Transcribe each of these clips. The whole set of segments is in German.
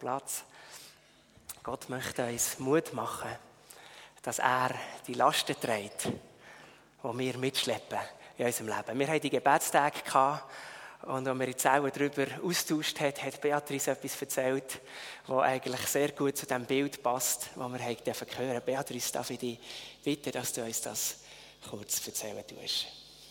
Platz. Gott möchte uns Mut machen, dass er die Lasten trägt, die wir mitschleppen in unserem Leben. Wir hatten die Gebetstage gehabt, und als wir uns auch darüber austauscht haben, hat Beatrice etwas erzählt, das eigentlich sehr gut zu dem Bild passt, das wir hören durften. Beatrice, darf ich dich bitten, dass du uns das kurz erzählen tust?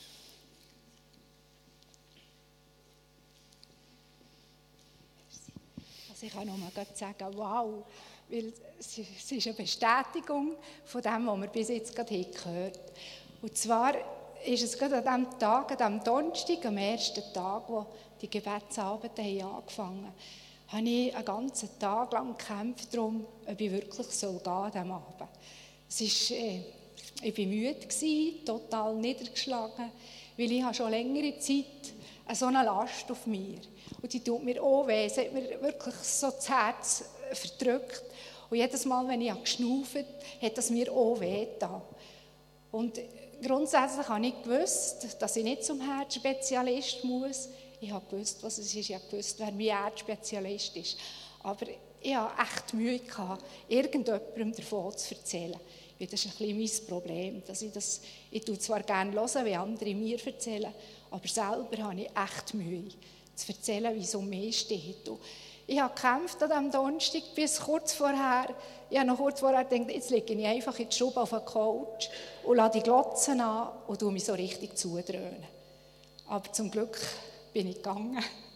Also ich kann nur mal sagen, wow, weil es ist eine Bestätigung von dem, was wir bis jetzt gerade gehört haben. Und zwar ist es gerade an diesem Tag, an diesem Donnerstag, am ersten Tag, wo die Gebetsabende angefangen haben, habe ich einen ganzen Tag lang gekämpft darum, ob ich wirklich gehen soll an diesem Abend. Ich war müde, total niedergeschlagen, weil ich schon längere Zeit so eine Last auf mir. Und die tut mir auch weh, es hat mir wirklich so das Herz verdrückt. Und jedes Mal, wenn ich geschnauft habe, hat es mir auch weh getan. Und grundsätzlich habe ich gewusst, dass ich nicht zum Herzspezialist muss. Ich habe gewusst, was es ist. Ich habe gewusst, wer mein Herzspezialist ist. Aber ich hatte echt Mühe gehabt, irgendjemandem davon zu erzählen. Weil das ist ein bisschen mein Problem. Dass ich tue zwar gerne hören, wie andere mir erzählen, aber selber habe ich echt Mühe, zu erzählen, wie es um mich steht. Und ich habe gekämpft an diesem Donnerstag bis kurz vorher. Ich habe noch kurz vorher gedacht, jetzt lege ich einfach in die Stube auf den Couch und lasse die Glotzen an und tue mich so richtig zudröhnen. Aber zum Glück bin ich gegangen.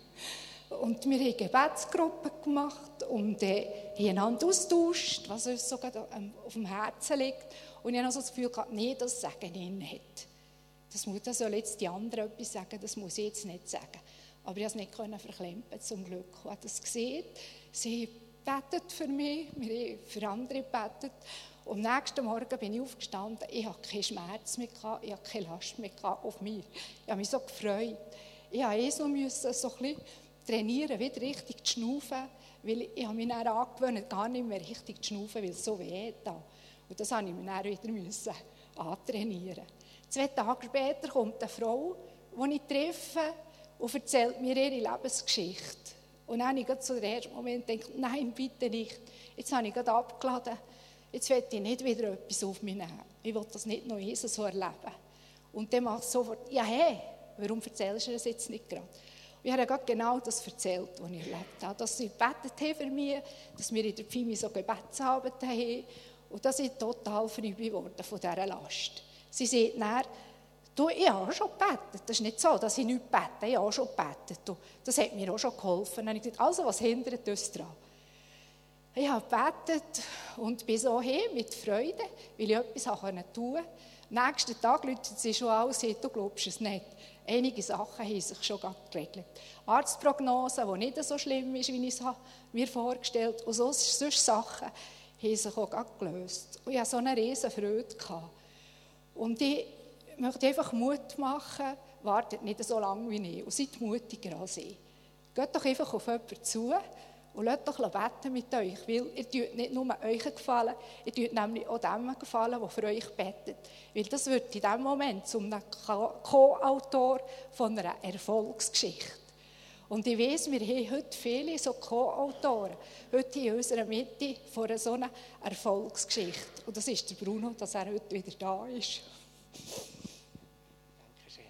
Und wir haben Gebetsgruppen gemacht und haben einander austauscht, was uns so auf dem Herzen liegt. Und ich habe noch so das Gefühl gehabt, nee, das sage ich nicht. Das soll jetzt die anderen etwas sagen, das muss ich jetzt nicht sagen. Aber ich konnte es nicht verklempen, zum Glück. Ich habe das gesehen. Sie betet für mich, wir haben für andere gebetet. Und am nächsten Morgen bin ich aufgestanden. Ich hatte keinen Schmerz mehr, ich hatte keine Last mehr auf mir. Ich habe mich so gefreut. Ich musste so ein bisschen trainieren, wieder richtig zu schnaufen, weil ich habe mich dann angewöhnt, gar nicht mehr richtig zu schnaufen, weil es so weh tat. Und das musste ich mir dann wieder antrainieren. 2 Tage später kommt eine Frau, die ich treffe, und erzählt mir ihre Lebensgeschichte. Und dann habe ich zu dem ersten Moment gedacht, nein, bitte nicht. Jetzt habe ich gerade abgeladen. Jetzt will ich nicht wieder etwas auf mich nehmen. Ich will das nicht noch so erleben. Und dann macht sofort, ja, hey, warum erzählst du das jetzt nicht gerade? Und ich habe gerade genau das erzählt, was ich erlebt habe. Dass sie gebetet haben für mich, dass wir in der Pfimi so Gebetsabend haben und dass ich total frei geworden von dieser Last. Sie sagt dann, du, ich habe auch schon gebetet. Das ist nicht so, dass ich nichts bete. Ich habe auch schon gebetet. Du, das hat mir auch schon geholfen. Dann habe ich gesagt, also, was hindert uns daran? Ich habe gebetet und bin so hin mit Freude, weil ich etwas tun konnte. Am nächsten Tag läutet sie schon an und sagt, du glaubst es nicht. Einige Sachen haben sich schon geregelt. Arztprognose, die nicht so schlimm ist, wie ich es mir vorgestellt habe. Und sonst Sachen haben sich auch gelöst. Und ich hatte so eine riesen Freude gehabt. Und ich möchte einfach Mut machen, wartet nicht so lange wie ich und seid mutiger als ich. Geht doch einfach auf jemanden zu und lasst doch beten mit euch, weil ihr tut nicht nur euch gefallen, ihr tut nämlich auch dem gefallen, der für euch betet. Weil das wird in diesem Moment zum Co-Autor von einer Erfolgsgeschichte. Und ich weiss, wir haben heute viele so Co-Autoren, heute in unserer Mitte von so einer Erfolgsgeschichte. Und das ist der Bruno, dass er heute wieder da ist. Dankeschön.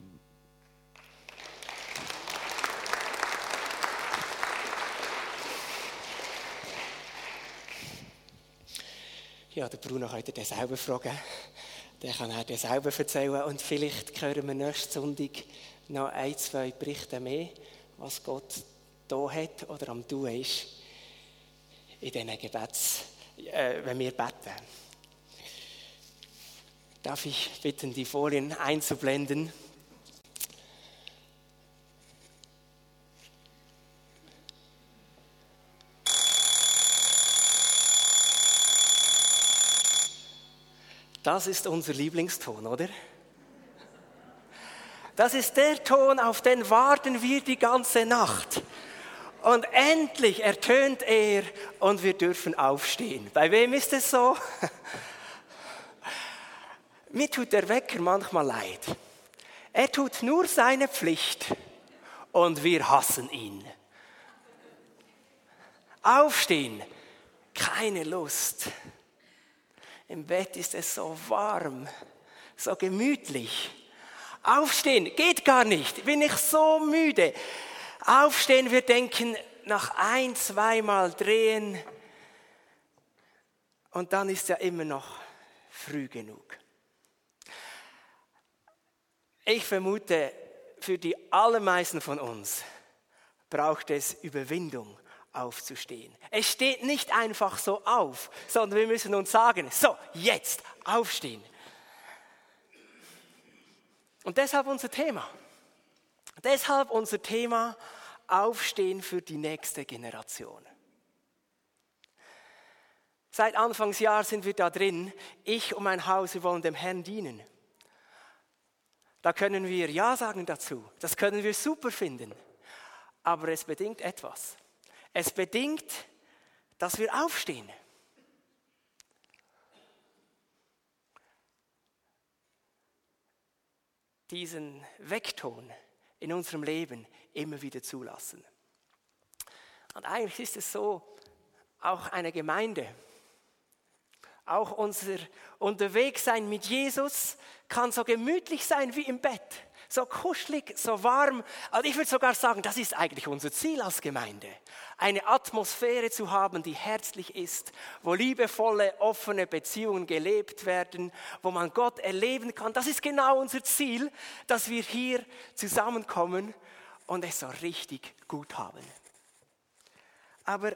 Ja, der Bruno könnt ihr den selber fragen. Der kann er dir selber erzählen. Und vielleicht hören wir nächsten Sonntag noch 1, 2 Berichte mehr, was Gott da hat oder am tun ist in diesen wenn wir beten. Darf ich bitten, die Folien einzublenden? Das ist unser Lieblingston, oder? Das ist der Ton, auf den warten wir die ganze Nacht. Und endlich ertönt er und wir dürfen aufstehen. Bei wem ist es so? Mir tut der Wecker manchmal leid. Er tut nur seine Pflicht und wir hassen ihn. Aufstehen, keine Lust. Im Bett ist es so warm, so gemütlich. Aufstehen, geht gar nicht, bin ich so müde. Aufstehen, wir denken, nach 1-2 Mal drehen und dann ist ja immer noch früh genug. Ich vermute, für die allermeisten von uns braucht es Überwindung, aufzustehen. Es steht nicht einfach so auf, sondern wir müssen uns sagen, so, jetzt aufstehen. Und deshalb unser Thema. Aufstehen für die nächste Generation. Seit Anfangsjahr sind wir da drin, ich und mein Haus, wir wollen dem Herrn dienen. Da können wir Ja sagen dazu, das können wir super finden, aber es bedingt etwas. Es bedingt, dass wir aufstehen. Diesen Weckton in unserem Leben immer wieder zulassen. Und eigentlich ist es so, auch eine Gemeinde, auch unser Unterwegssein mit Jesus kann so gemütlich sein wie im Bett, so kuschelig, so warm. Also ich würde sogar sagen, das ist eigentlich unser Ziel als Gemeinde. Eine Atmosphäre zu haben, die herzlich ist, wo liebevolle, offene Beziehungen gelebt werden, wo man Gott erleben kann. Das ist genau unser Ziel, dass wir hier zusammenkommen und es so richtig gut haben. Aber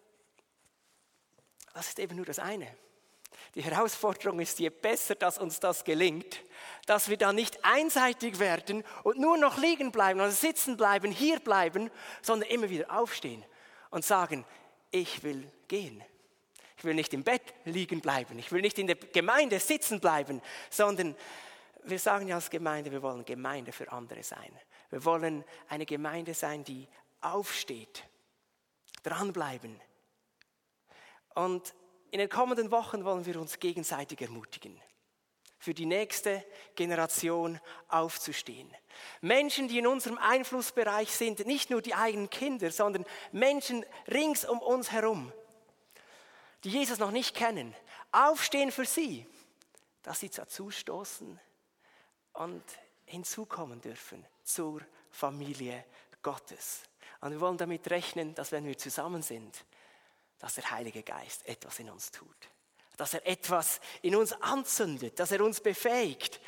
das ist eben nur das eine. Die Herausforderung ist, je besser, dass uns das gelingt, dass wir dann nicht einseitig werden und nur noch liegen bleiben, also sitzen bleiben, hier bleiben, sondern immer wieder aufstehen und sagen, ich will gehen. Ich will nicht im Bett liegen bleiben, ich will nicht in der Gemeinde sitzen bleiben, sondern wir sagen ja als Gemeinde, wir wollen Gemeinde für andere sein. Wir wollen eine Gemeinde sein, die aufsteht, dranbleiben. Und in den kommenden Wochen wollen wir uns gegenseitig ermutigen, für die nächste Generation aufzustehen. Menschen, die in unserem Einflussbereich sind, nicht nur die eigenen Kinder, sondern Menschen rings um uns herum, die Jesus noch nicht kennen, aufstehen für sie, dass sie dazustoßen und hinzukommen dürfen zur Familie Gottes. Und wir wollen damit rechnen, dass wenn wir zusammen sind, dass der Heilige Geist etwas in uns tut. Dass er etwas in uns anzündet, dass er uns befähigt.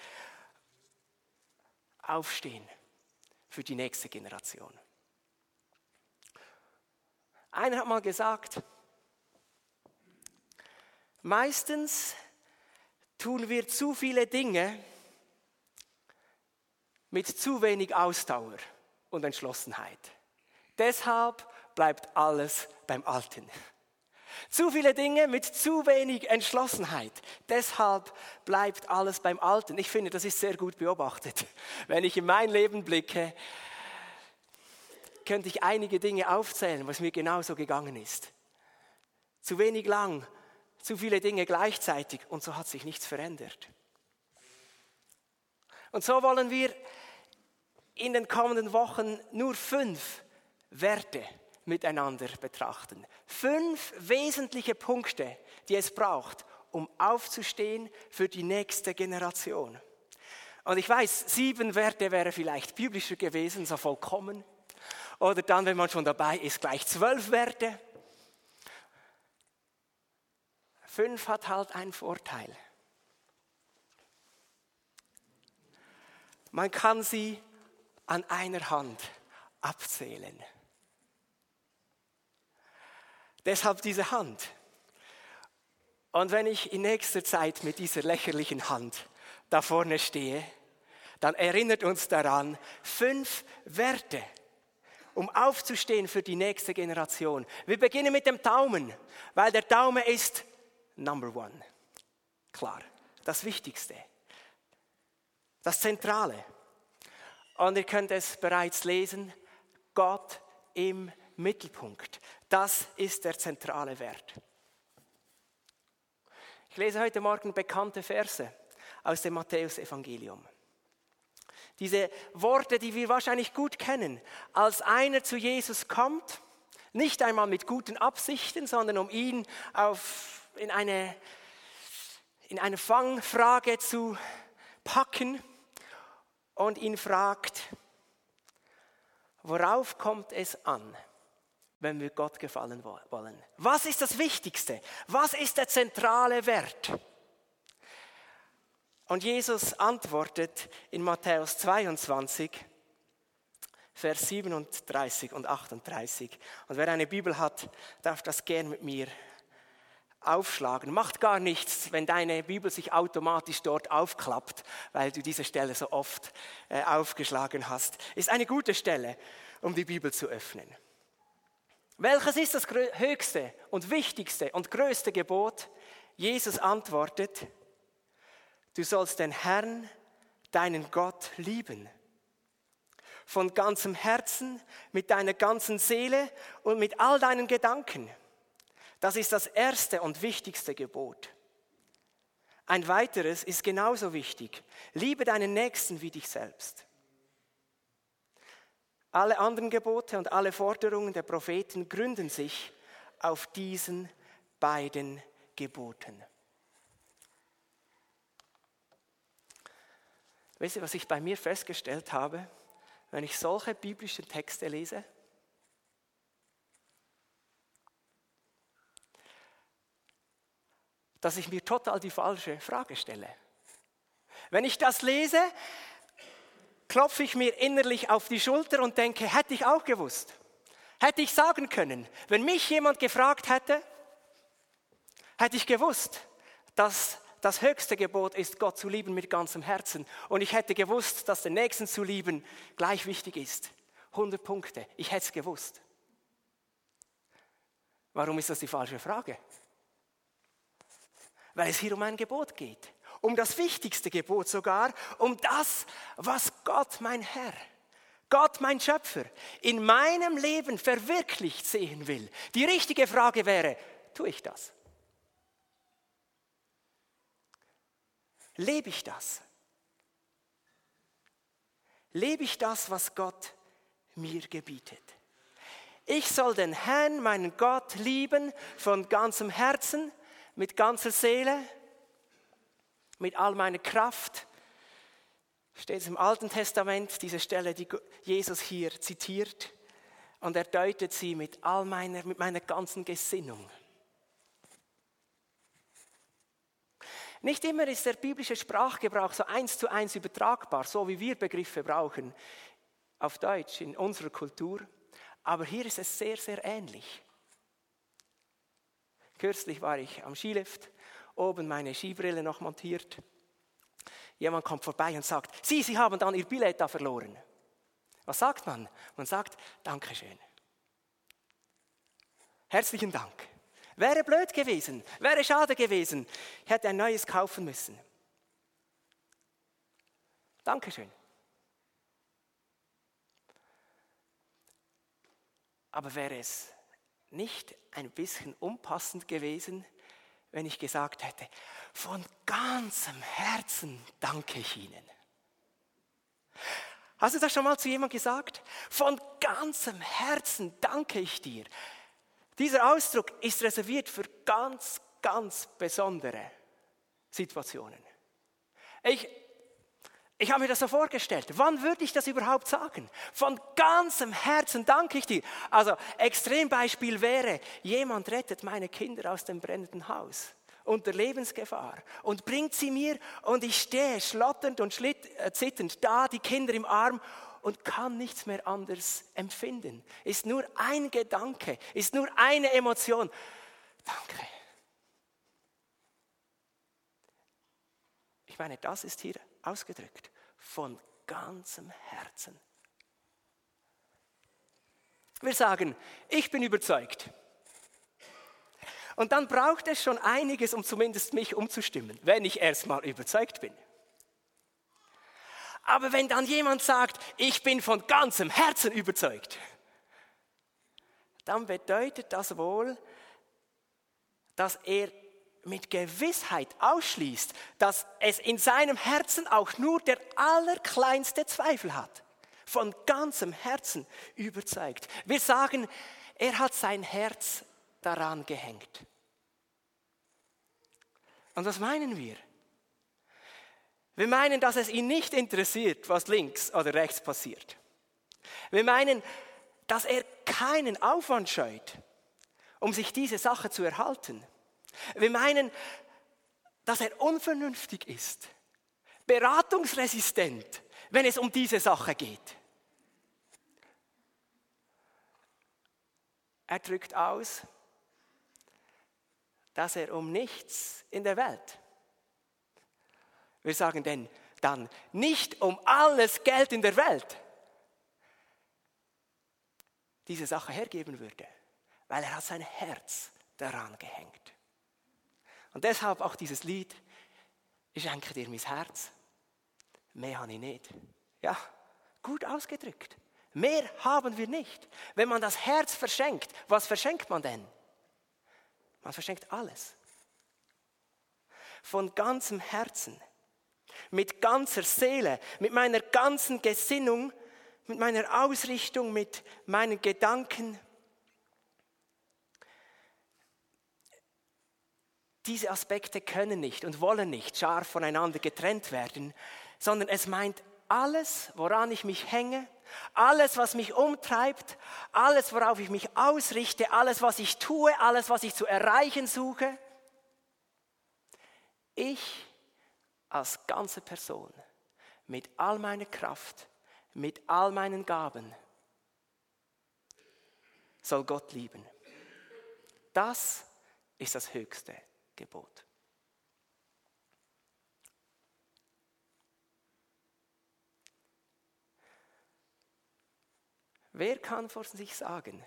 Aufstehen für die nächste Generation. Einer hat mal gesagt, meistens tun wir zu viele Dinge mit zu wenig Ausdauer und Entschlossenheit. Deshalb bleibt alles beim Alten. Zu viele Dinge mit zu wenig Entschlossenheit. Deshalb bleibt alles beim Alten. Ich finde, das ist sehr gut beobachtet. Wenn ich in mein Leben blicke, könnte ich einige Dinge aufzählen, was mir genauso gegangen ist. Zu wenig lang, zu viele Dinge gleichzeitig und so hat sich nichts verändert. Und so wollen wir in den kommenden Wochen nur 5 Werte miteinander betrachten. 5 wesentliche Punkte, die es braucht, um aufzustehen für die nächste Generation. Und ich weiß, 7 Werte wäre vielleicht biblischer gewesen, so vollkommen. Oder dann, wenn man schon dabei ist, gleich 12 Werte. 5 hat halt einen Vorteil. Man kann sie an einer Hand abzählen. Deshalb diese Hand. Und wenn ich in nächster Zeit mit dieser lächerlichen Hand da vorne stehe, dann erinnert uns daran 5 Werte, um aufzustehen für die nächste Generation. Wir beginnen mit dem Daumen, weil der Daumen ist Number 1. Klar, das Wichtigste, das Zentrale. Und ihr könnt es bereits lesen, Gott im Mittelpunkt. Das ist der zentrale Wert. Ich lese heute Morgen bekannte Verse aus dem Matthäus-Evangelium. Diese Worte, die wir wahrscheinlich gut kennen. Als einer zu Jesus kommt, Nicht einmal mit guten Absichten, sondern um ihn in eine Fangfrage zu packen und ihn fragt, worauf kommt es an, wenn wir Gott gefallen wollen? Was ist das Wichtigste? Was ist der zentrale Wert? Und Jesus antwortet in Matthäus 22, Vers 37 und 38. Und wer eine Bibel hat, darf das gern mit mir aufschlagen. Macht gar nichts, wenn deine Bibel sich automatisch dort aufklappt, weil du diese Stelle so oft aufgeschlagen hast. Ist eine gute Stelle, um die Bibel zu öffnen. Welches ist das höchste und wichtigste und größte Gebot? Jesus antwortet, du sollst den Herrn, deinen Gott, lieben. Von ganzem Herzen, mit deiner ganzen Seele und mit all deinen Gedanken. Das ist das erste und wichtigste Gebot. Ein weiteres ist genauso wichtig. Liebe deinen Nächsten wie dich selbst. Alle anderen Gebote und alle Forderungen der Propheten gründen sich auf diesen beiden Geboten. Wisst ihr, was ich bei mir festgestellt habe, wenn ich solche biblischen Texte lese? Dass ich mir total die falsche Frage stelle. Wenn ich das lese, klopfe ich mir innerlich auf die Schulter und denke, hätte ich auch gewusst. Hätte ich sagen können. Wenn mich jemand gefragt hätte, hätte ich gewusst, dass das höchste Gebot ist, Gott zu lieben mit ganzem Herzen. Und ich hätte gewusst, dass den Nächsten zu lieben gleich wichtig ist. 100 Punkte. Ich hätte es gewusst. Warum ist das die falsche Frage? Weil es hier um ein Gebot geht. Um das wichtigste Gebot sogar, um das, was Gott, mein Herr, Gott, mein Schöpfer, in meinem Leben verwirklicht sehen will. Die richtige Frage wäre, tue ich das? Lebe ich das? Lebe ich das, was Gott mir gebietet? Ich soll den Herrn, meinen Gott, lieben von ganzem Herzen, mit ganzer Seele, mit all meiner Kraft. Steht es im Alten Testament, diese Stelle, die Jesus hier zitiert. Und er deutet sie mit meiner ganzen Gesinnung. Nicht immer ist der biblische Sprachgebrauch so 1:1 übertragbar, so wie wir Begriffe brauchen auf Deutsch in unserer Kultur. Aber hier ist es sehr, sehr ähnlich. Kürzlich war ich am Skilift, oben meine Skibrille noch montiert. Jemand kommt vorbei und sagt, Sie haben dann Ihr Billett da verloren. Was sagt man? Man sagt, Dankeschön. Herzlichen Dank. Wäre blöd gewesen, wäre schade gewesen. Ich hätte ein neues kaufen müssen. Dankeschön. Aber wäre es nicht ein bisschen unpassend gewesen, wenn ich gesagt hätte, von ganzem Herzen danke ich Ihnen. Hast du das schon mal zu jemandem gesagt? Von ganzem Herzen danke ich dir. Dieser Ausdruck ist reserviert für ganz, ganz besondere Situationen. Ich habe mir das so vorgestellt. Wann würde ich das überhaupt sagen? Von ganzem Herzen danke ich dir. Also Extrembeispiel wäre, jemand rettet meine Kinder aus dem brennenden Haus unter Lebensgefahr und bringt sie mir und ich stehe schlotternd und zitternd da, die Kinder im Arm und kann nichts mehr anders empfinden. Ist nur ein Gedanke, ist nur eine Emotion. Danke. Ich meine, das ist hier ausgedrückt. Von ganzem Herzen. Wir sagen, ich bin überzeugt. Und dann braucht es schon einiges, um zumindest mich umzustimmen, wenn ich erstmal überzeugt bin. Aber wenn dann jemand sagt, ich bin von ganzem Herzen überzeugt, dann bedeutet das wohl, dass er mit Gewissheit ausschließt, dass es in seinem Herzen auch nur der allerkleinste Zweifel hat. Von ganzem Herzen überzeugt. Wir sagen, Er hat sein Herz daran gehängt. Und was meinen wir? Wir meinen, dass es ihn nicht interessiert, was links oder rechts passiert. Wir meinen, dass er keinen Aufwand scheut, um sich diese Sache zu erhalten. Wir meinen, dass er unvernünftig ist, beratungsresistent, wenn es um diese Sache geht. Er drückt aus, dass er um nichts in der Welt, wir sagen denn dann nicht um alles Geld in der Welt, diese Sache hergeben würde, weil er hat sein Herz daran gehängt. Und deshalb auch dieses Lied, ich schenke dir mein Herz, mehr habe ich nicht. Ja, gut ausgedrückt. Mehr haben wir nicht. Wenn man das Herz verschenkt, was verschenkt man denn? Man verschenkt alles. Von ganzem Herzen, mit ganzer Seele, mit meiner ganzen Gesinnung, mit meiner Ausrichtung, mit meinen Gedanken. Diese Aspekte können nicht und wollen nicht scharf voneinander getrennt werden, sondern es meint alles, woran ich mich hänge, alles, was mich umtreibt, alles, worauf ich mich ausrichte, alles, was ich tue, alles, was ich zu erreichen suche. Ich als ganze Person, mit all meiner Kraft, mit all meinen Gaben, soll Gott lieben. Das ist das höchste Gebot. Wer kann von sich sagen,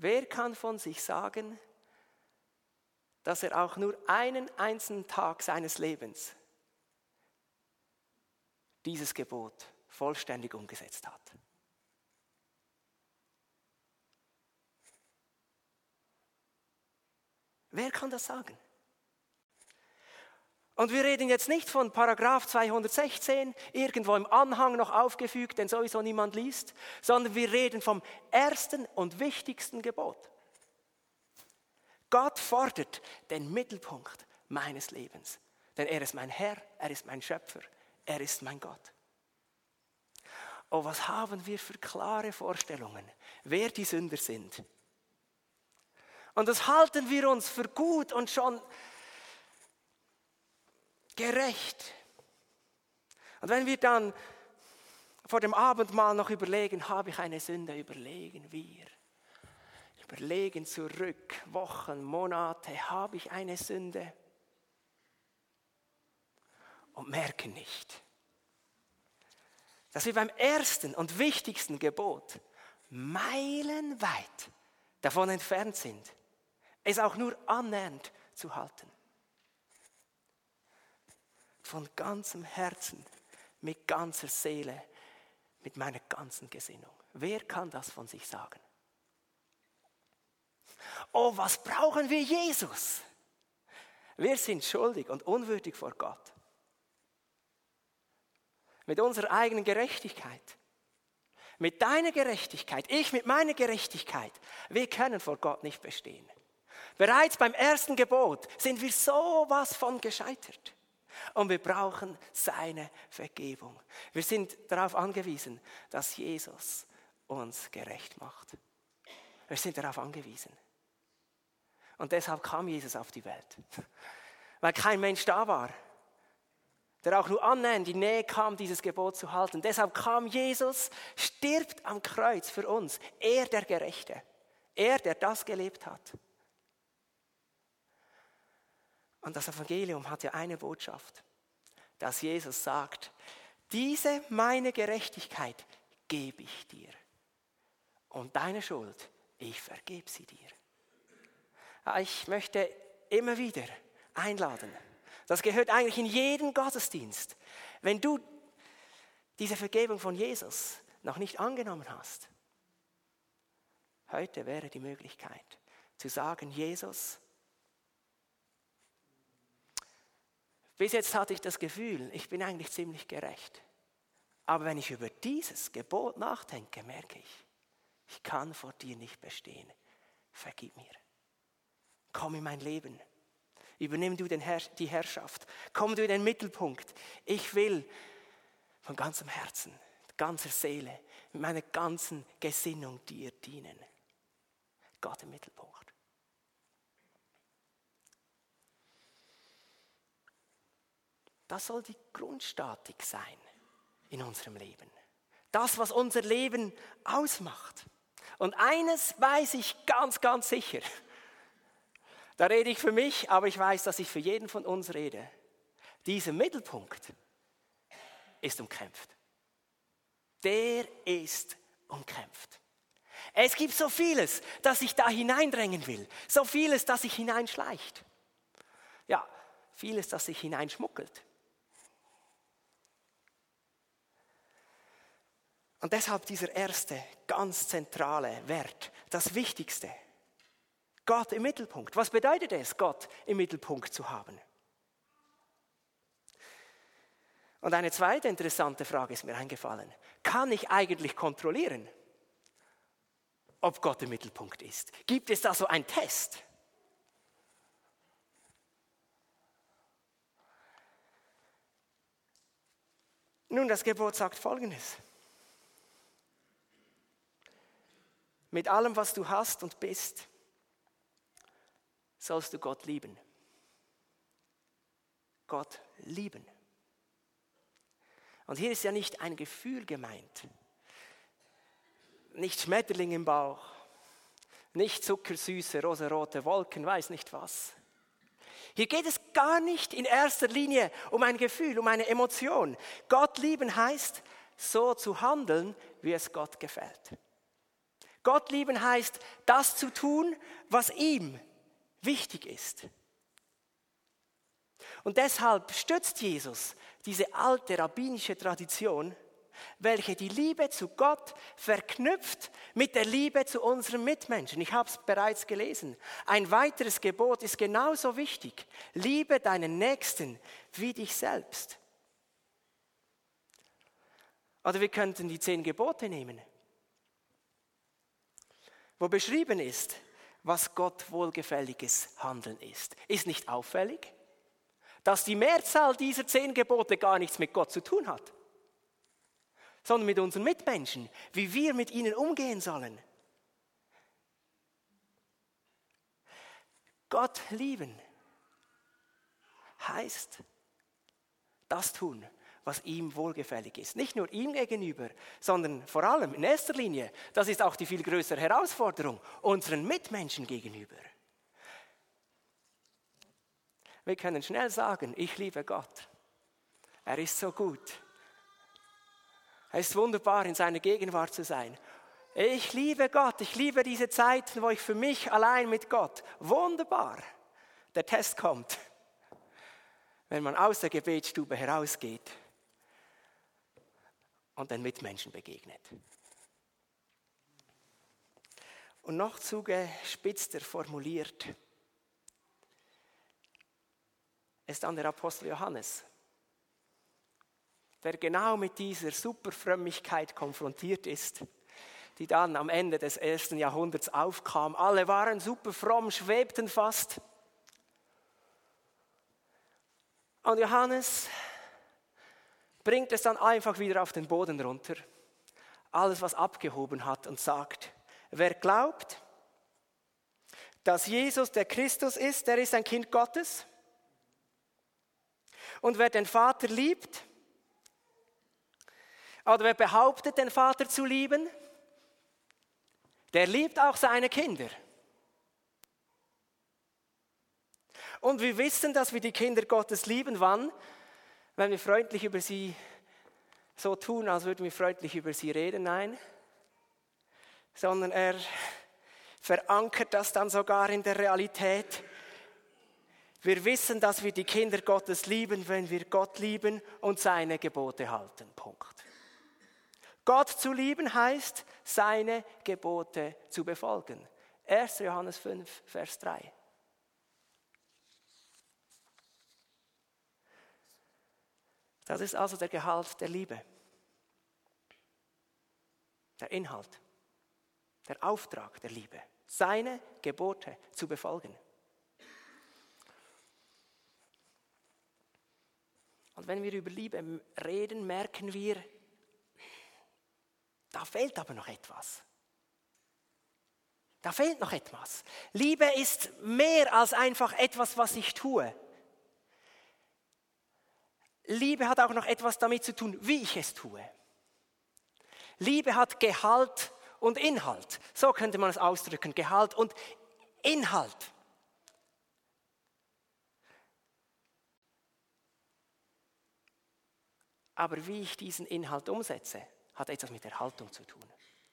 dass er auch nur einen einzelnen Tag seines Lebens dieses Gebot vollständig umgesetzt hat? Wer kann das sagen? Und wir reden jetzt nicht von Paragraph 216, irgendwo im Anhang noch aufgefügt, den sowieso niemand liest, sondern wir reden vom ersten und wichtigsten Gebot. Gott fordert den Mittelpunkt meines Lebens, denn er ist mein Herr, er ist mein Schöpfer, er ist mein Gott. Oh, was haben wir für klare Vorstellungen, wer die Sünder sind. Und das halten wir uns für gut und schon gerecht. Und wenn wir dann vor dem Abendmahl noch überlegen, habe ich eine Sünde, überlegen zurück, Wochen, Monate, habe ich eine Sünde? Und merken nicht, dass wir beim ersten und wichtigsten Gebot meilenweit davon entfernt sind, es auch nur annähernd zu halten. Von ganzem Herzen, mit ganzer Seele, mit meiner ganzen Gesinnung. Wer kann das von sich sagen? Oh, was brauchen wir Jesus? Wir sind schuldig und unwürdig vor Gott. Mit unserer eigenen Gerechtigkeit, mit deiner Gerechtigkeit, ich mit meiner Gerechtigkeit, wir können vor Gott nicht bestehen. Bereits beim ersten Gebot sind wir sowas von gescheitert. Und wir brauchen seine Vergebung. Wir sind darauf angewiesen, dass Jesus uns gerecht macht. Wir sind darauf angewiesen. Und deshalb kam Jesus auf die Welt. Weil kein Mensch da war, der auch nur annähernd in die Nähe kam, dieses Gebot zu halten. Deshalb kam Jesus, stirbt am Kreuz für uns. Er, der Gerechte. Er, der das gelebt hat. Und das Evangelium hat ja eine Botschaft, dass Jesus sagt, diese meine Gerechtigkeit gebe ich dir. Und deine Schuld, ich vergebe sie dir. Ich möchte immer wieder einladen. Das gehört eigentlich in jeden Gottesdienst. Wenn du diese Vergebung von Jesus noch nicht angenommen hast, heute wäre die Möglichkeit zu sagen, Jesus, bis jetzt hatte ich das Gefühl, ich bin eigentlich ziemlich gerecht. Aber wenn ich über dieses Gebot nachdenke, merke ich, ich kann vor dir nicht bestehen. vergib mir. Komm in mein Leben. Übernimm du die Herrschaft. Komm du in den Mittelpunkt. Ich will von ganzem Herzen, ganzer Seele, mit meiner ganzen Gesinnung dir dienen. Gott im Mittelpunkt. Das soll die Grundstatik sein in unserem Leben. Das, was unser Leben ausmacht. Und eines weiß ich ganz, ganz sicher. Da rede ich für mich, aber ich weiß, dass ich für jeden von uns rede. Dieser Mittelpunkt ist umkämpft. Der ist umkämpft. Es gibt so vieles, das sich da hineindrängen will. So vieles, das sich hineinschleicht. Ja, vieles, das sich hineinschmuggelt. Und deshalb dieser erste, ganz zentrale Wert, das Wichtigste. Gott im Mittelpunkt. Was bedeutet es, Gott im Mittelpunkt zu haben? Und eine zweite interessante Frage ist mir eingefallen. Kann ich eigentlich kontrollieren, ob Gott im Mittelpunkt ist? Gibt es da so einen Test? Nun, das Gebot sagt Folgendes. Mit allem, was du hast und bist, sollst du Gott lieben. Gott lieben. Und hier ist ja nicht ein Gefühl gemeint. Nicht Schmetterling im Bauch. Nicht zuckersüße, rosarote Wolken, weiß nicht was. Hier geht es gar nicht in erster Linie um ein Gefühl, um eine Emotion. Gott lieben heißt, so zu handeln, wie es Gott gefällt. Gott lieben heißt, das zu tun, was ihm wichtig ist. Und deshalb stützt Jesus diese alte rabbinische Tradition, welche die Liebe zu Gott verknüpft mit der Liebe zu unseren Mitmenschen. Ich habe es bereits gelesen. Ein weiteres Gebot ist genauso wichtig. Liebe deinen Nächsten wie dich selbst. Oder wir könnten die 10 Gebote nehmen, wo beschrieben ist, was Gott wohlgefälliges Handeln ist. Ist nicht auffällig, dass die Mehrzahl dieser 10 Gebote gar nichts mit Gott zu tun hat, sondern mit unseren Mitmenschen, wie wir mit ihnen umgehen sollen. Gott lieben heißt das tun, was ihm wohlgefällig ist. Nicht nur ihm gegenüber, sondern vor allem in erster Linie, das ist auch die viel größere Herausforderung, unseren Mitmenschen gegenüber. Wir können schnell sagen, ich liebe Gott. Er ist so gut. Es ist wunderbar, in seiner Gegenwart zu sein. Ich liebe Gott. Ich liebe diese Zeiten, wo ich für mich allein mit Gott. Wunderbar. Der Test kommt, wenn man aus der Gebetsstube herausgeht und den Mitmenschen begegnet. Und noch zugespitzter formuliert ist dann der Apostel Johannes, der genau mit dieser Superfrömmigkeit konfrontiert ist, die dann am Ende des 1. Jahrhunderts aufkam. Alle waren super fromm, schwebten fast. Und Johannes bringt es dann einfach wieder auf den Boden runter, alles was abgehoben hat und sagt, wer glaubt, dass Jesus der Christus ist, der ist ein Kind Gottes. Und wer den Vater liebt, oder wer behauptet, den Vater zu lieben, der liebt auch seine Kinder. Und wir wissen, dass wir die Kinder Gottes lieben. Wann? Wenn wir freundlich über sie so tun, als würden wir freundlich über sie reden. Nein. Sondern er verankert das dann sogar in der Realität. Wir wissen, dass wir die Kinder Gottes lieben, wenn wir Gott lieben und seine Gebote halten. Punkt. Gott zu lieben heißt, seine Gebote zu befolgen. 1. Johannes 5, Vers 3. Das ist also der Gehalt der Liebe. Der Inhalt, der Auftrag der Liebe. seine Gebote zu befolgen. Und wenn wir über Liebe reden, merken wir, da fehlt aber noch etwas. Da fehlt noch etwas. Liebe ist mehr als einfach etwas, was ich tue. Liebe hat auch noch etwas damit zu tun, wie ich es tue. Liebe hat Gehalt und Inhalt. So könnte man es ausdrücken. Gehalt und Inhalt. Aber wie ich diesen Inhalt umsetze, hat etwas mit der Haltung zu tun.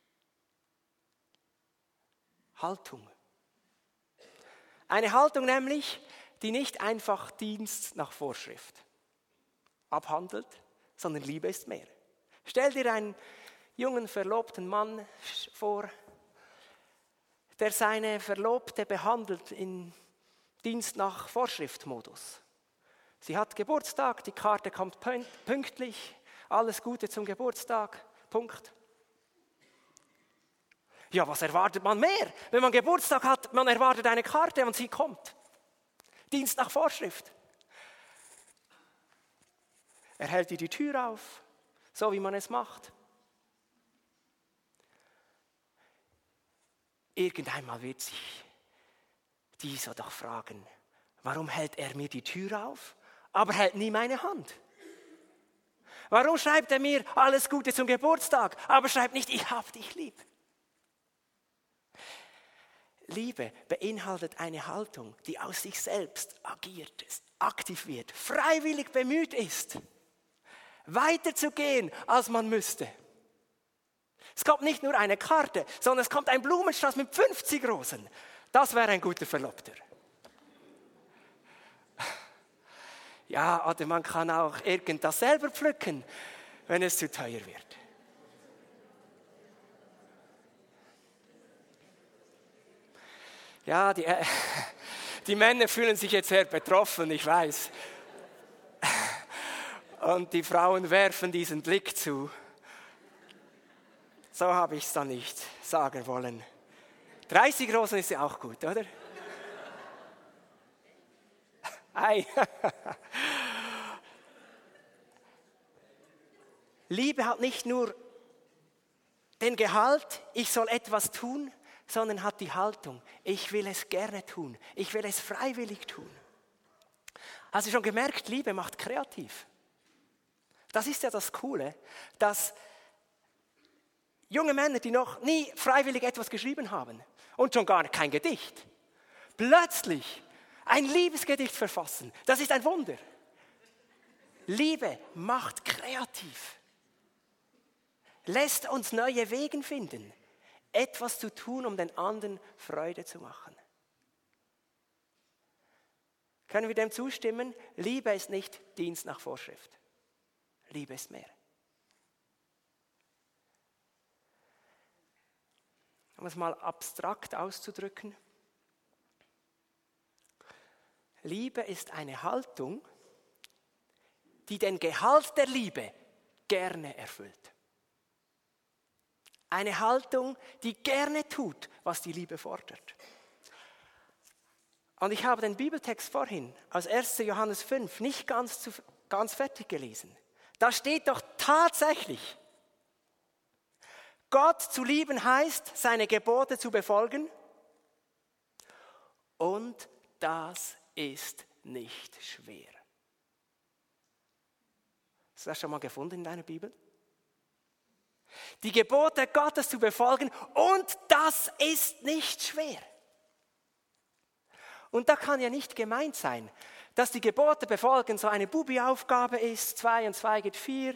Haltung. Eine Haltung nämlich, die nicht einfach Dienst nach Vorschrift abhandelt, sondern Liebe ist mehr. Stell dir einen jungen, verlobten Mann vor, der seine Verlobte behandelt in Dienst nach Vorschriftmodus. Sie hat Geburtstag, die Karte kommt pünktlich, alles Gute zum Geburtstag, Punkt. Ja, was erwartet man mehr? Wenn man Geburtstag hat, man erwartet eine Karte und sie kommt. Dienst nach Vorschrift. Er hält ihr die Tür auf, so wie man es macht. Irgendeinmal wird sich dieser doch fragen, warum hält er mir die Tür auf, aber hält nie meine Hand? Warum schreibt er mir alles Gute zum Geburtstag, aber schreibt nicht, ich hab dich lieb? Liebe beinhaltet eine Haltung, die aus sich selbst agiert, aktiv wird, freiwillig bemüht ist, weiterzugehen, als man müsste. Es kommt nicht nur eine Karte, sondern es kommt ein Blumenstrauß mit 50 Rosen. Das wäre ein guter Verlobter. Ja, oder man kann auch irgendwas selber pflücken, wenn es zu teuer wird. Ja, die Männer fühlen sich jetzt sehr betroffen, ich weiß. Und die Frauen werfen diesen Blick zu. So habe ich es dann nicht sagen wollen. 30 Rosen ist ja auch gut, oder? Ei. Liebe hat nicht nur den Gehalt, ich soll etwas tun, sondern hat die Haltung, ich will es gerne tun, ich will es freiwillig tun. Hast du schon gemerkt, Liebe macht kreativ. Das ist ja das Coole, dass junge Männer, die noch nie freiwillig etwas geschrieben haben und schon gar kein Gedicht, plötzlich ein Liebesgedicht verfassen. Das ist ein Wunder. Liebe macht kreativ. Lässt uns neue Wege finden, etwas zu tun, um den anderen Freude zu machen. Können wir dem zustimmen? Liebe ist nicht Dienst nach Vorschrift. Liebe ist mehr. Um es mal abstrakt auszudrücken. Liebe ist eine Haltung, die den Gehalt der Liebe gerne erfüllt. Eine Haltung, die gerne tut, was die Liebe fordert. Und ich habe den Bibeltext vorhin aus 1. Johannes 5 nicht ganz fertig gelesen. Da steht doch tatsächlich, Gott zu lieben heißt, seine Gebote zu befolgen. Und das ist nicht schwer. Hast du das schon mal gefunden in deiner Bibel? Die Gebote Gottes zu befolgen und das ist nicht schwer. Und da kann ja nicht gemeint sein, dass die Gebote befolgen so eine Bubi-Aufgabe ist, 2 und 2 gibt 4.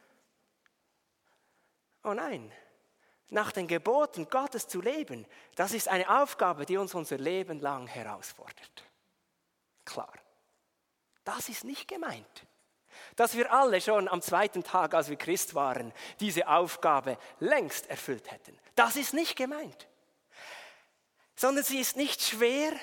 Oh nein, nach den Geboten Gottes zu leben, das ist eine Aufgabe, die uns unser Leben lang herausfordert. Klar, das ist nicht gemeint. Dass wir alle schon am 2. Tag, als wir Christ waren, diese Aufgabe längst erfüllt hätten. Das ist nicht gemeint. Sondern sie ist nicht schwer,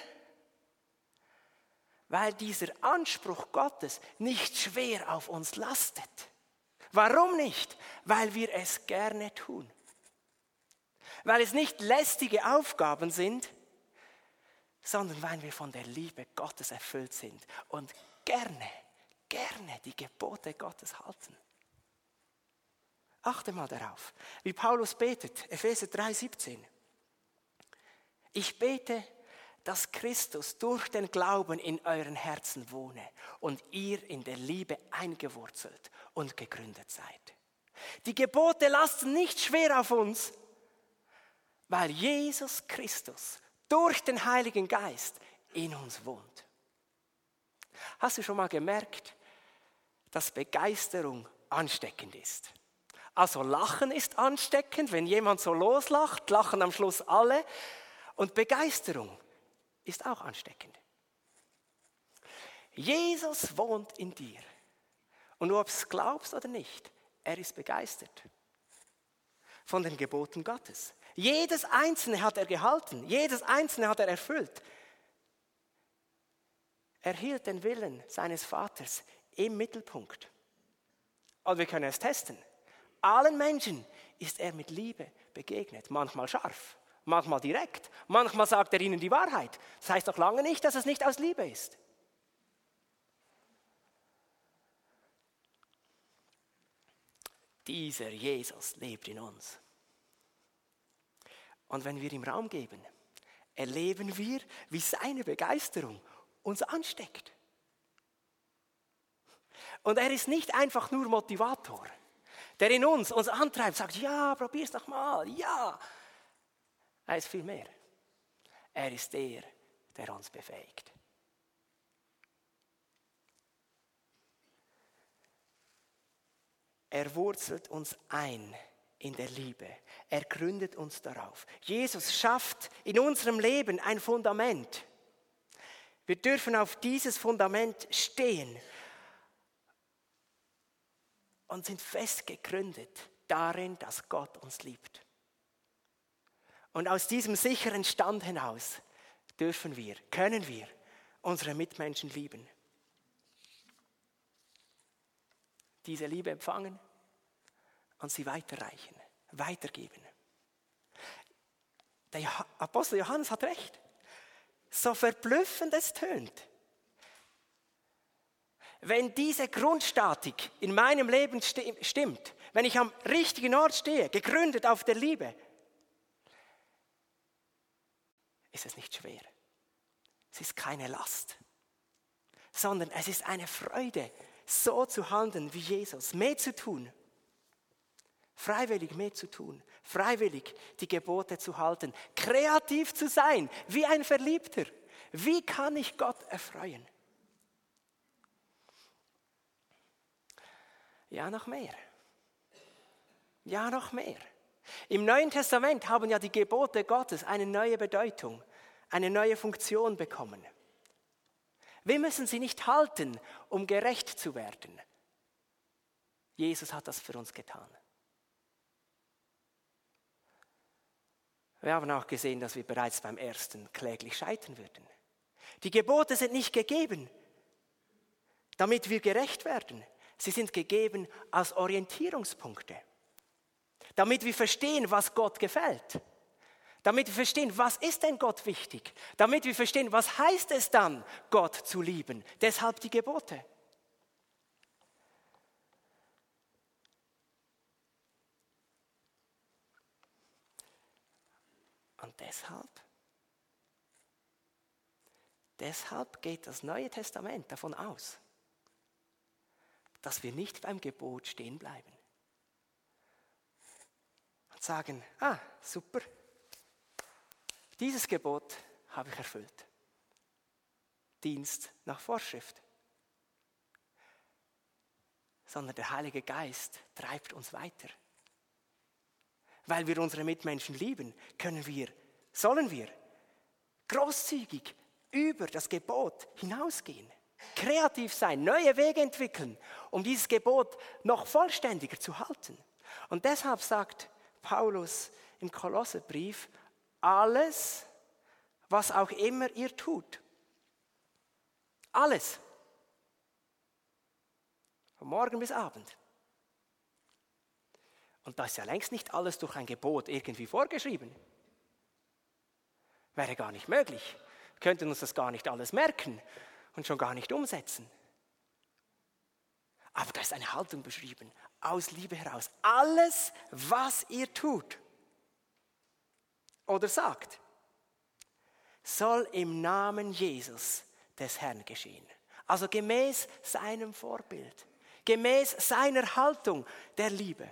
weil dieser Anspruch Gottes nicht schwer auf uns lastet. Warum nicht? Weil wir es gerne tun. weil es nicht lästige Aufgaben sind, sondern weil wir von der Liebe Gottes erfüllt sind und gerne die Gebote Gottes halten. Achte mal darauf, wie Paulus betet, Epheser 3,17. Ich bete, dass Christus durch den Glauben in euren Herzen wohne und ihr in der Liebe eingewurzelt und gegründet seid. Die Gebote lasten nicht schwer auf uns, weil Jesus Christus durch den Heiligen Geist in uns wohnt. Hast du schon mal gemerkt, dass Begeisterung ansteckend ist? Also Lachen ist ansteckend, wenn jemand so loslacht, lachen am Schluss alle. Und Begeisterung ist auch ansteckend. Jesus wohnt in dir. Und ob du es glaubst oder nicht, er ist begeistert von den Geboten Gottes. Jedes einzelne hat er gehalten, jedes einzelne hat er erfüllt. Er hielt den Willen seines Vaters im Mittelpunkt. Und wir können es testen. Allen Menschen ist er mit Liebe begegnet, manchmal scharf, manchmal direkt, manchmal sagt er ihnen die Wahrheit. Das heißt doch lange nicht, dass es nicht aus Liebe ist. Dieser Jesus lebt in uns. Und wenn wir ihm Raum geben, erleben wir, wie seine Begeisterung uns ansteckt. Und er ist nicht einfach nur Motivator, der in uns antreibt, sagt, ja, probier's doch mal, ja. Er ist viel mehr. Er ist der uns befähigt. Er wurzelt uns ein in der Liebe. Er gründet uns darauf. Jesus schafft in unserem Leben ein Fundament. Wir dürfen auf dieses Fundament stehen und sind fest gegründet darin, dass Gott uns liebt. Und aus diesem sicheren Stand hinaus können wir unsere Mitmenschen lieben. Diese Liebe empfangen und sie weiterreichen, weitergeben. Der Apostel Johannes hat recht. So verblüffend es tönt. Wenn diese Grundstatik in meinem Leben stimmt, wenn ich am richtigen Ort stehe, gegründet auf der Liebe, ist es nicht schwer. Es ist keine Last, sondern es ist eine Freude, so zu handeln wie Jesus, mehr zu tun, freiwillig mehr zu tun, freiwillig die Gebote zu halten, kreativ zu sein, wie ein Verliebter. Wie kann ich Gott erfreuen? Ja, noch mehr. Ja, noch mehr. Im Neuen Testament haben ja die Gebote Gottes eine neue Bedeutung, eine neue Funktion bekommen. Wir müssen sie nicht halten, um gerecht zu werden. Jesus hat das für uns getan. Wir haben auch gesehen, dass wir bereits beim ersten kläglich scheitern würden. Die Gebote sind nicht gegeben, damit wir gerecht werden. Sie sind gegeben als Orientierungspunkte, damit wir verstehen, was Gott gefällt. Damit wir verstehen, was ist denn Gott wichtig? Damit wir verstehen, was heißt es dann, Gott zu lieben? Deshalb die Gebote. Und deshalb geht das Neue Testament davon aus, dass wir nicht beim Gebot stehen bleiben. Und sagen, super, dieses Gebot habe ich erfüllt. Dienst nach Vorschrift. Sondern der Heilige Geist treibt uns weiter. Weil wir unsere Mitmenschen lieben, sollen wir großzügig über das Gebot hinausgehen. Kreativ sein, neue Wege entwickeln, um dieses Gebot noch vollständiger zu halten. Und deshalb sagt Paulus im Kolosserbrief, alles, was auch immer ihr tut, alles, von morgen bis Abend, Und da ist ja längst nicht alles durch ein Gebot irgendwie vorgeschrieben. Wäre gar nicht möglich. Wir könnten uns das gar nicht alles merken und schon gar nicht umsetzen. Aber da ist eine Haltung beschrieben, aus Liebe heraus. Alles, was ihr tut oder sagt, soll im Namen Jesus des Herrn geschehen. Also gemäß seinem Vorbild, gemäß seiner Haltung der Liebe.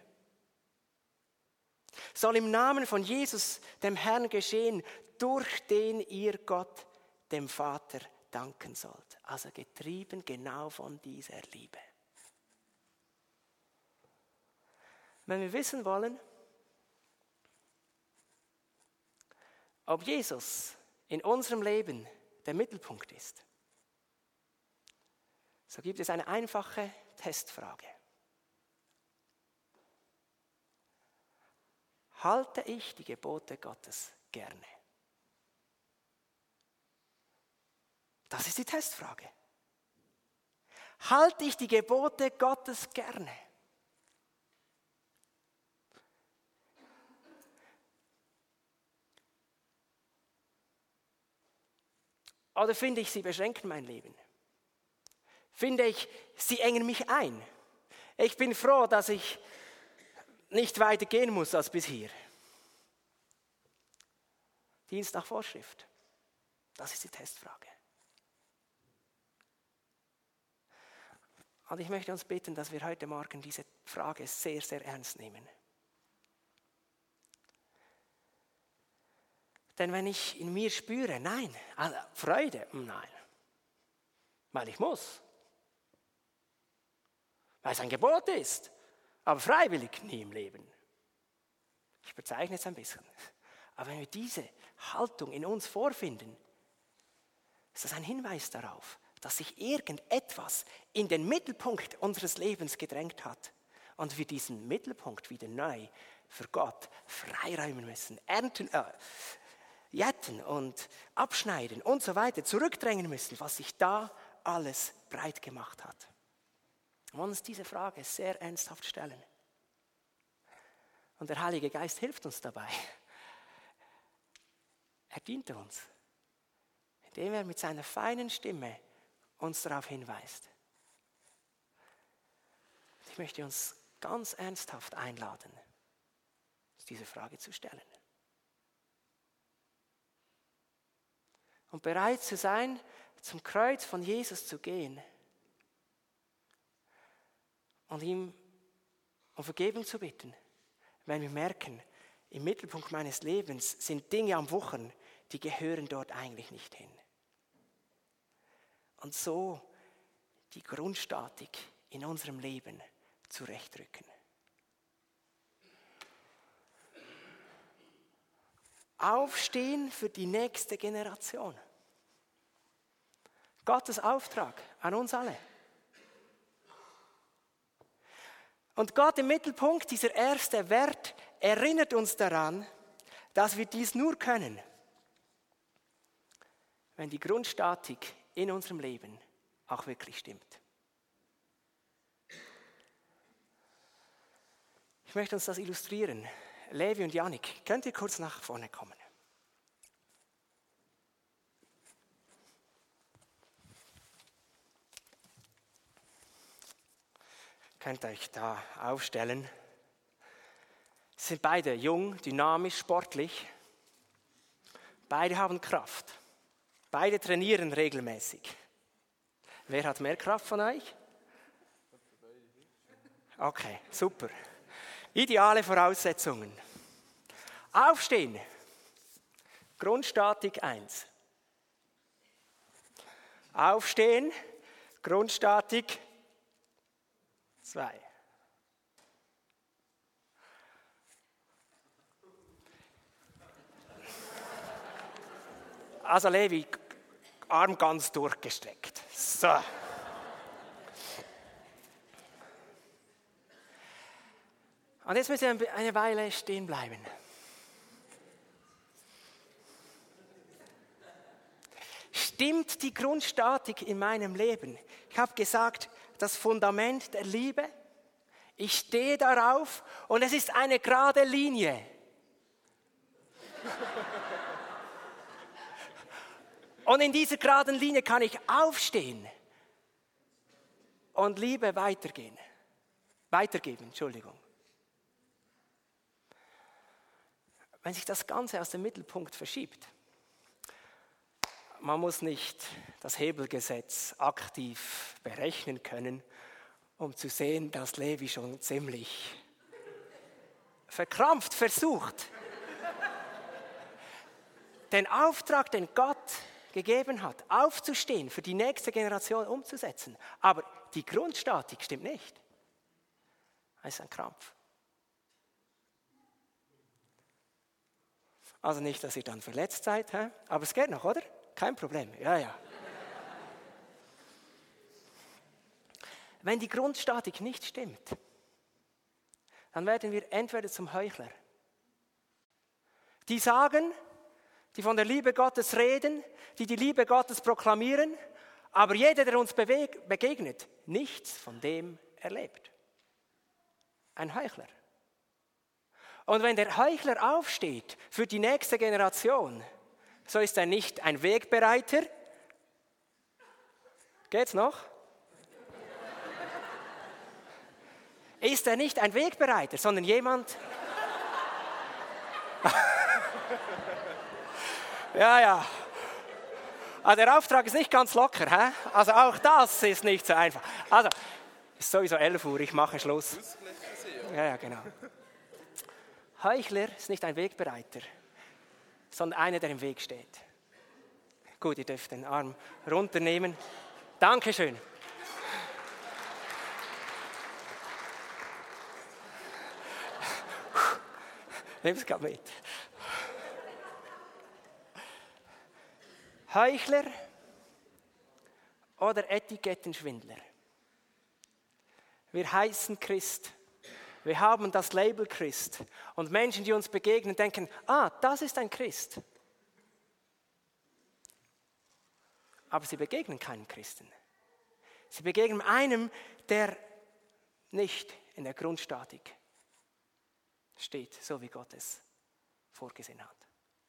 Soll im Namen von Jesus, dem Herrn, geschehen, durch den ihr Gott, dem Vater, danken sollt. Also getrieben genau von dieser Liebe. Wenn wir wissen wollen, ob Jesus in unserem Leben der Mittelpunkt ist, so gibt es eine einfache Testfrage. Halte ich die Gebote Gottes gerne? Das ist die Testfrage. Halte ich die Gebote Gottes gerne? Oder finde ich, sie beschränken mein Leben? Finde ich, sie engen mich ein? Ich bin froh, dass ich nicht weiter gehen muss als bis hier. Dienst nach Vorschrift. Das ist die Testfrage. Und ich möchte uns bitten, dass wir heute Morgen diese Frage sehr, sehr ernst nehmen. Denn wenn ich in mir spüre, nein, also Freude, nein, weil ich muss, weil es ein Gebot ist, aber freiwillig nie im Leben. Ich bezeichne es ein bisschen. Aber wenn wir diese Haltung in uns vorfinden, ist das ein Hinweis darauf, dass sich irgendetwas in den Mittelpunkt unseres Lebens gedrängt hat und wir diesen Mittelpunkt wieder neu für Gott freiräumen müssen, jäten und abschneiden und so weiter, zurückdrängen müssen, was sich da alles breit gemacht hat. Wir wollen uns diese Frage sehr ernsthaft stellen. Und der Heilige Geist hilft uns dabei. Er dient uns, indem er mit seiner feinen Stimme uns darauf hinweist. Ich möchte uns ganz ernsthaft einladen, uns diese Frage zu stellen. Und bereit zu sein, zum Kreuz von Jesus zu gehen und ihm um Vergebung zu bitten, wenn wir merken, im Mittelpunkt meines Lebens sind Dinge am Wuchern, die gehören dort eigentlich nicht hin. Und so die Grundstatik in unserem Leben zurechtrücken. Aufstehen für die nächste Generation. Gottes Auftrag an uns alle. Und Gott im Mittelpunkt, dieser erste Wert, erinnert uns daran, dass wir dies nur können, wenn die Grundstatik in unserem Leben auch wirklich stimmt. Ich möchte uns das illustrieren. Levi und Janik, könnt ihr kurz nach vorne kommen? Könnt ihr euch da aufstellen. Sie sind beide jung, dynamisch, sportlich. Beide haben Kraft. Beide trainieren regelmäßig. Wer hat mehr Kraft von euch? Okay, super. Ideale Voraussetzungen. Aufstehen. Grundstatik 1. Aufstehen. Grundstatik 2. Also Levi, Arm ganz durchgestreckt. So. Und jetzt müssen wir eine Weile stehen bleiben. Stimmt die Grundstatik in meinem Leben? Ich habe gesagt, das Fundament der Liebe Ich stehe darauf und es ist eine gerade Linie. Und in dieser geraden Linie kann ich aufstehen und Liebe weitergeben. Wenn sich das Ganze aus dem Mittelpunkt verschiebt, man muss nicht das Hebelgesetz aktiv berechnen können, um zu sehen, dass Levi schon ziemlich verkrampft versucht, den Auftrag, den Gott gegeben hat, aufzustehen, für die nächste Generation umzusetzen. Aber die Grundstatik stimmt nicht. Es ist ein Krampf. Also nicht, dass ihr dann verletzt seid, aber es geht noch, oder? Kein Problem, ja. Wenn die Grundstatik nicht stimmt, dann werden wir entweder zum Heuchler. Die sagen, die von der Liebe Gottes reden, die Liebe Gottes proklamieren, aber jeder, der uns begegnet, nichts von dem erlebt. Ein Heuchler. Und wenn der Heuchler aufsteht für die nächste Generation, so ist er nicht ein Wegbereiter. Geht's noch? Ist er nicht ein Wegbereiter, sondern jemand... Ja. Also der Auftrag ist nicht ganz locker, hä? Also auch das ist nicht so einfach. Also, es ist sowieso 11 Uhr, ich mache Schluss. Ja, genau. Heuchler ist nicht ein Wegbereiter, sondern einer, der im Weg steht. Gut, ihr dürft den Arm runternehmen. Dankeschön. Nimm es gerade mit. Heuchler oder Etikettenschwindler. Wir heißen Christ. Wir haben das Label Christ. Und Menschen, die uns begegnen, denken, das ist ein Christ. Aber sie begegnen keinem Christen. Sie begegnen einem, der nicht in der Grundstatik steht, so wie Gott es vorgesehen hat.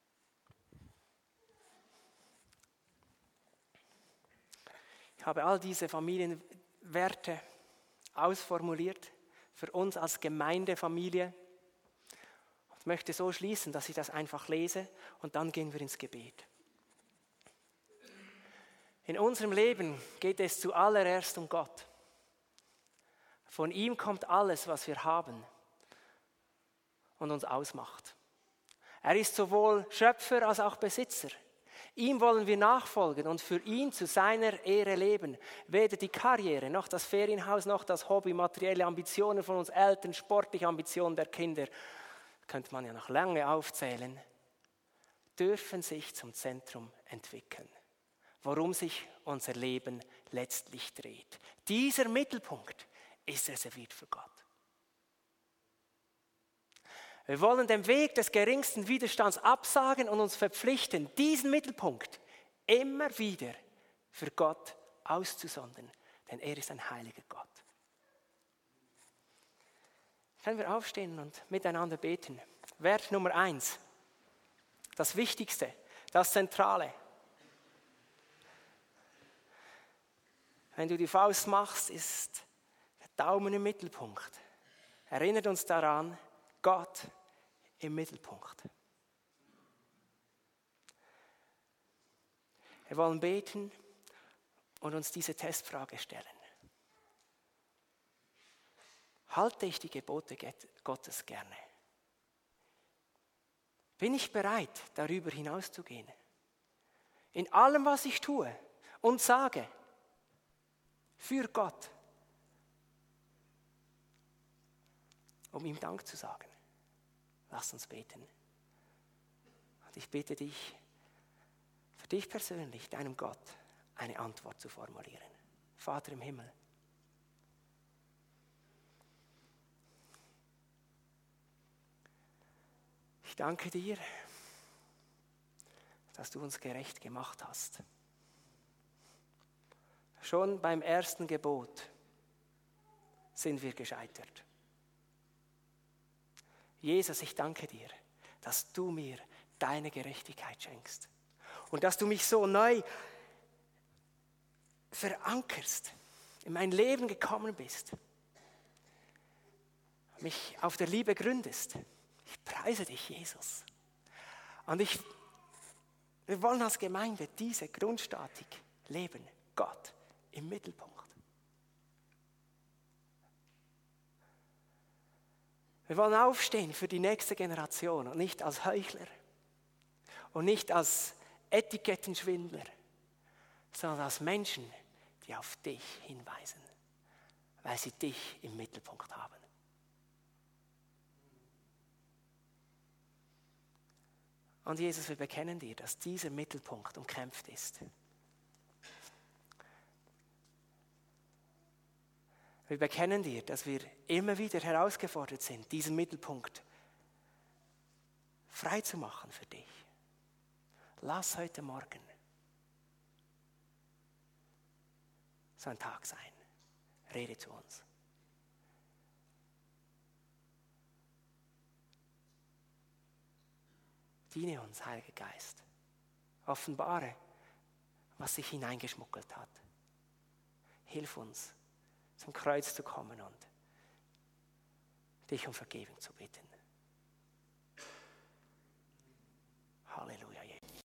Ich habe all diese Familienwerte ausformuliert für uns als Gemeindefamilie und möchte so schließen, dass ich das einfach lese und dann gehen wir ins Gebet. In unserem Leben geht es zuallererst um Gott. Von ihm kommt alles, was wir haben und uns ausmacht. Er ist sowohl Schöpfer als auch Besitzer. Ihm wollen wir nachfolgen und für ihn zu seiner Ehre leben. Weder die Karriere, noch das Ferienhaus, noch das Hobby, materielle Ambitionen von uns Eltern, sportliche Ambitionen der Kinder, könnte man ja noch lange aufzählen, dürfen sich zum Zentrum entwickeln, worum sich unser Leben letztlich dreht. Dieser Mittelpunkt ist reserviert für Gott. Wir wollen den Weg des geringsten Widerstands absagen und uns verpflichten, diesen Mittelpunkt immer wieder für Gott auszusondern, denn er ist ein heiliger Gott. Können wir aufstehen und miteinander beten? Wert Nummer 1, das Wichtigste, das Zentrale. Wenn du die Faust machst, ist der Daumen im Mittelpunkt. Erinnert uns daran, Gott im Mittelpunkt. Wir wollen beten und uns diese Testfrage stellen. Halte ich die Gebote Gottes gerne? Bin ich bereit, darüber hinauszugehen? In allem, was ich tue und sage, für Gott, um ihm Dank zu sagen. Lass uns beten. Und ich bitte dich, für dich persönlich, deinem Gott, eine Antwort zu formulieren. Vater im Himmel, ich danke dir, dass du uns gerecht gemacht hast. Schon beim ersten Gebot sind wir gescheitert. Jesus, ich danke dir, dass du mir deine Gerechtigkeit schenkst und dass du mich so neu verankerst, in mein Leben gekommen bist, mich auf der Liebe gründest. Ich preise dich, Jesus. Und wir wollen als Gemeinde diese Grundstatik leben, Gott im Mittelpunkt. Wir wollen aufstehen für die nächste Generation und nicht als Heuchler und nicht als Etikettenschwindler, sondern als Menschen, die auf dich hinweisen, weil sie dich im Mittelpunkt haben. Und Jesus, wir bekennen dir, dass dieser Mittelpunkt umkämpft ist. Wir bekennen dir, dass wir immer wieder herausgefordert sind, diesen Mittelpunkt frei zu machen für dich. Lass heute Morgen so ein Tag sein. Rede zu uns. Diene uns, Heiliger Geist. Offenbare, was sich hineingeschmuggelt hat. Hilf uns, zum Kreuz zu kommen und dich um Vergebung zu bitten.